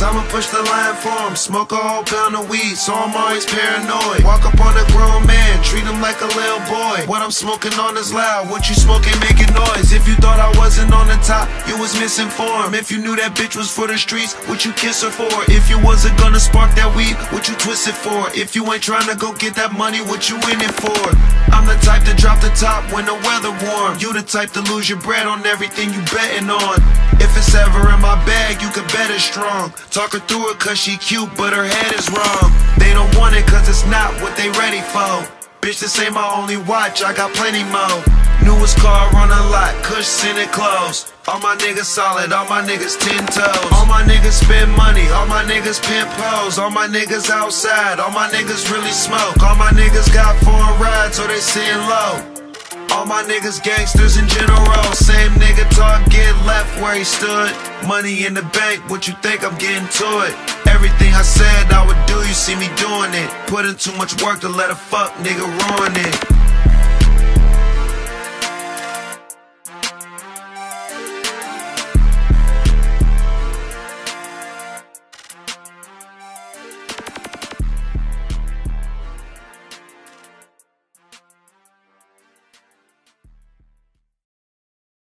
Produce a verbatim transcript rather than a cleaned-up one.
I'ma push the line for him. Smoke a whole pound of weed, so I'm always paranoid. Walk up on a grown man, treat him like a little boy. What I'm smoking on is loud, what you smoking making noise. If you thought I wasn't on the top, you was misinformed. If you knew that bitch was for the streets, what you kiss her for? If you wasn't gonna spark that weed, what you twist it for? If you ain't trying to go get that money, what you in it for? I'm the type to drop the top when the weather warm. You the type to lose your bread on everything you betting on. If it's ever in my bag, you can bet it's strong. Talk her through it cause she cute, but her head is wrong. They don't want it cause it's not what they ready for. Bitch, this ain't my only watch, I got plenty more. Newest car on a lot, Kush scented clothes. All my niggas solid, all my niggas ten toes. All my niggas spend money, all my niggas pimp hoes. All my niggas outside, all my niggas really smoke. All my niggas got foreign rides, so they sitting low. All my niggas gangsters in general. Same nigga talk, get left where he stood. Money in the bank, what you think I'm getting to it? Everything I said I would do, you see me doing it. Put in too much work to let a fuck nigga ruin it.